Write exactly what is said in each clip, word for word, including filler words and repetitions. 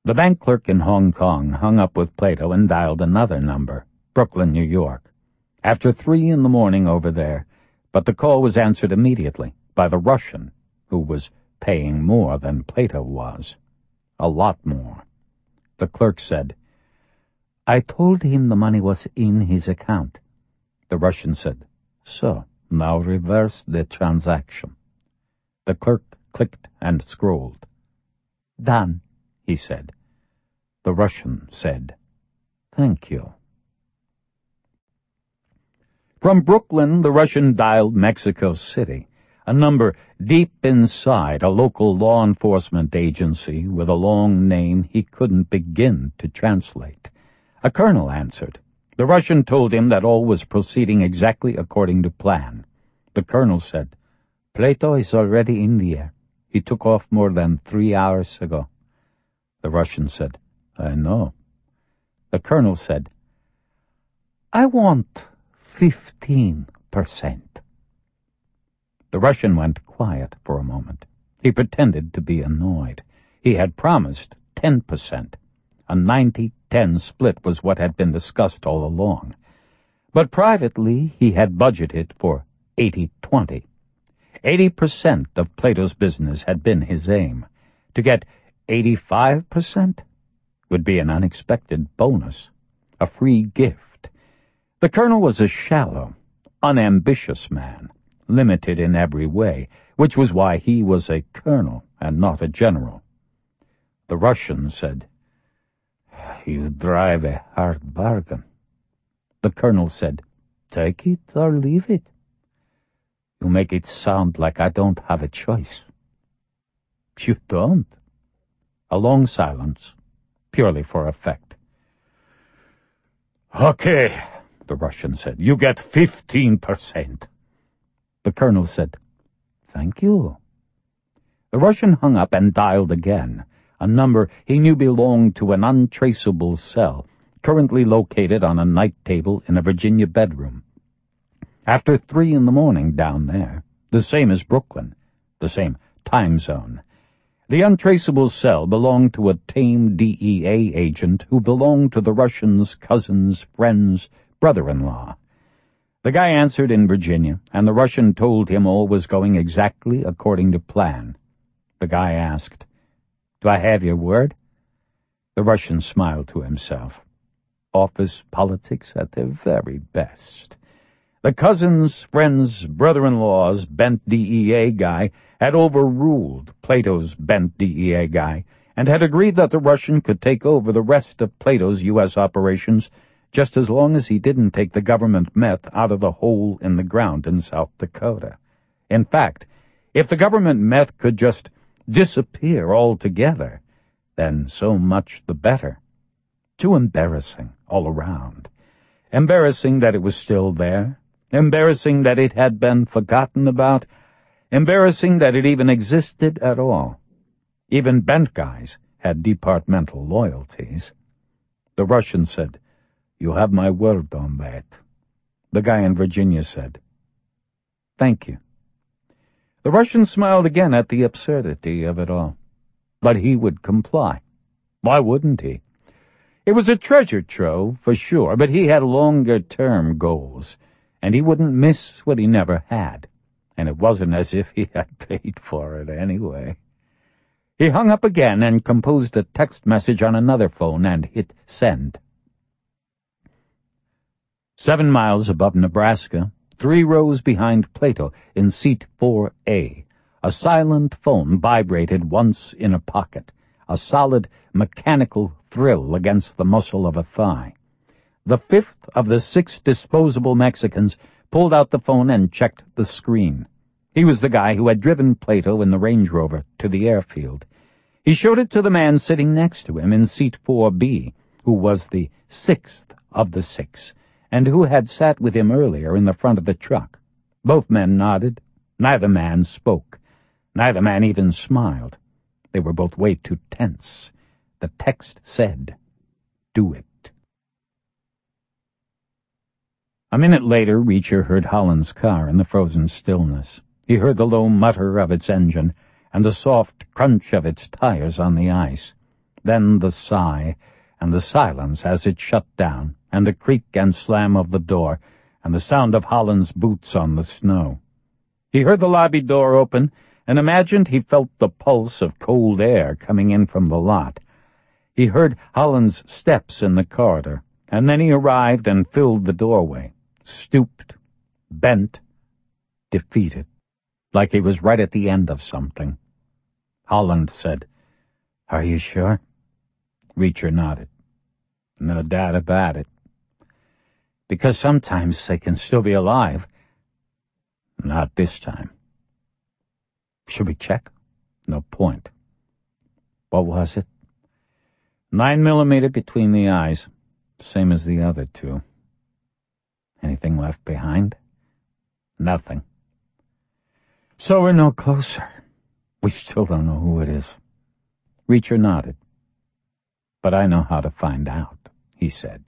The bank clerk in Hong Kong hung up with Plato and dialed another number, Brooklyn, New York. After three in the morning over there, but the call was answered immediately by the Russian, who was paying more than Plato was. A lot more. The clerk said, "I told him the money was in his account." The Russian said, "So, now reverse the transaction." The clerk clicked and scrolled. "Done," he said. The Russian said, "Thank you." From Brooklyn, the Russian dialed Mexico City, a number deep inside a local law enforcement agency with a long name he couldn't begin to translate. A colonel answered. The Russian told him that all was proceeding exactly according to plan. The colonel said, "Plato is already in the air. He took off more than three hours ago." The Russian said, "I know." The colonel said, "I want fifteen percent. The Russian went quiet for a moment. He pretended to be annoyed. He had promised ten percent. A ninety ten split was what had been discussed all along. But privately he had budgeted for eighty twenty. Eighty percent of Plato's business had been his aim. To get eighty-five percent would be an unexpected bonus, a free gift. The colonel was a shallow, unambitious man, limited in every way, which was why he was a colonel and not a general. The Russian said, "You drive a hard bargain." The colonel said, "Take it or leave it." "You make it sound like I don't have a choice." "You don't." A long silence, purely for effect. "Okay," the Russian said, "you get fifteen percent. The colonel said, "Thank you." The Russian hung up and dialed again, a number he knew belonged to an untraceable cell, currently located on a night table in a Virginia bedroom. After three in the morning down there, the same as Brooklyn, the same time zone. The untraceable cell belonged to a tame D E A agent who belonged to the Russian's cousin's friend's brother-in-law. The guy answered in Virginia, and the Russian told him all was going exactly according to plan. The guy asked, "Do I have your word?" The Russian smiled to himself. Office politics at their very best. The cousin's friend's brother-in-law's bent D E A guy had overruled Plato's bent D E A guy and had agreed that the Russian could take over the rest of Plato's U S operations just as long as he didn't take the government meth out of the hole in the ground in South Dakota. In fact, if the government meth could just disappear altogether, then so much the better. Too embarrassing all around. Embarrassing that it was still there. Embarrassing that it had been forgotten about. Embarrassing that it even existed at all. Even bent guys had departmental loyalties. The Russian said, "You have my word on that." The guy in Virginia said, "Thank you." The Russian smiled again at the absurdity of it all. But he would comply. Why wouldn't he? It was a treasure trove, for sure, but he had longer-term goals, and he wouldn't miss what he never had, and it wasn't as if he had paid for it anyway. He hung up again and composed a text message on another phone and hit send. Seven miles above Nebraska, three rows behind Plato in seat four A, a silent phone vibrated once in a pocket, a solid mechanical thrill against the muscle of a thigh. The fifth of the six disposable Mexicans pulled out the phone and checked the screen. He was the guy who had driven Plato in the Range Rover to the airfield. He showed it to the man sitting next to him in seat four B, who was the sixth of the six, and who had sat with him earlier in the front of the truck. Both men nodded. Neither man spoke. Neither man even smiled. They were both way too tense. The text said, "Do it." A minute later, Reacher heard Holland's car in the frozen stillness. He heard the low mutter of its engine and the soft crunch of its tires on the ice. Then the sigh, and the silence as it shut down, and the creak and slam of the door, and the sound of Holland's boots on the snow. He heard the lobby door open, and imagined he felt the pulse of cold air coming in from the lot. He heard Holland's steps in the corridor, and then he arrived and filled the doorway, stooped, bent, defeated, like he was right at the end of something. Holland said, "Are you sure?" Reacher nodded. "No doubt about it. Because sometimes they can still be alive. Not this time." "Should we check?" "No point." "What was it?" Nine millimeter between the eyes, same as the other two." "Anything left behind?" "Nothing." "So we're no closer. We still don't know who it is." Reacher nodded. "But I know how to find out," he said.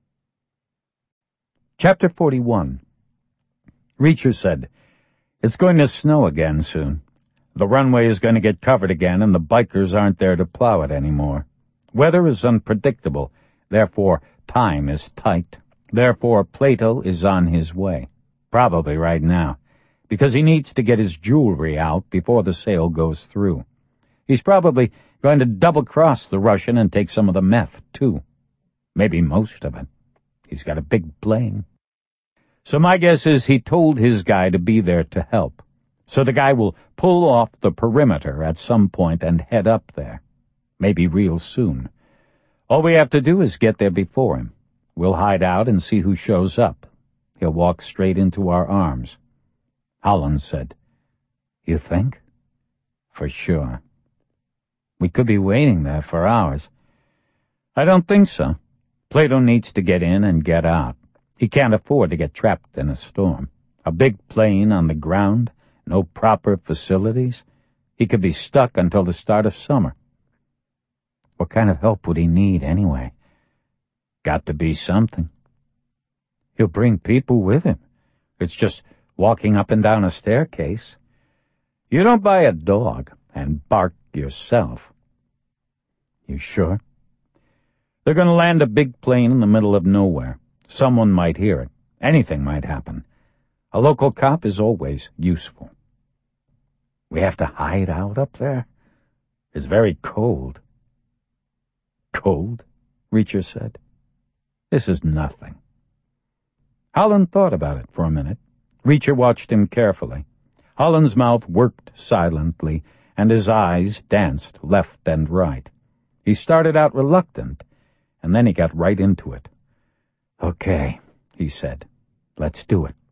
Chapter forty-one. Reacher said, "It's going to snow again soon. The runway is going to get covered again, and the bikers aren't there to plow it anymore. Weather is unpredictable, therefore time is tight. Therefore Plato is on his way, probably right now, because he needs to get his jewelry out before the sale goes through. He's probably going to double-cross the Russian and take some of the meth, too. Maybe most of it. He's got a big plane. So my guess is he told his guy to be there to help. So the guy will pull off the perimeter at some point and head up there. Maybe real soon. All we have to do is get there before him. We'll hide out and see who shows up. He'll walk straight into our arms." Holland said, "You think?" "For sure. We could be waiting there for hours." "I don't think so. Plato needs to get in and get out. He can't afford to get trapped in a storm. A big plane on the ground, no proper facilities. He could be stuck until the start of summer." "What kind of help would he need, anyway?" "Got to be something." "He'll bring people with him. It's just walking up and down a staircase. You don't buy a dog and bark yourself." "You sure?" "They're going to land a big plane in the middle of nowhere. Someone might hear it. Anything might happen. A local cop is always useful." "We have to hide out up there? It's very cold." "Cold?" Reacher said. "This is nothing." Holland thought about it for a minute. Reacher watched him carefully. Holland's mouth worked silently, and his eyes danced left and right. He started out reluctant, and then he got right into it. "Okay," he said. "Let's do it."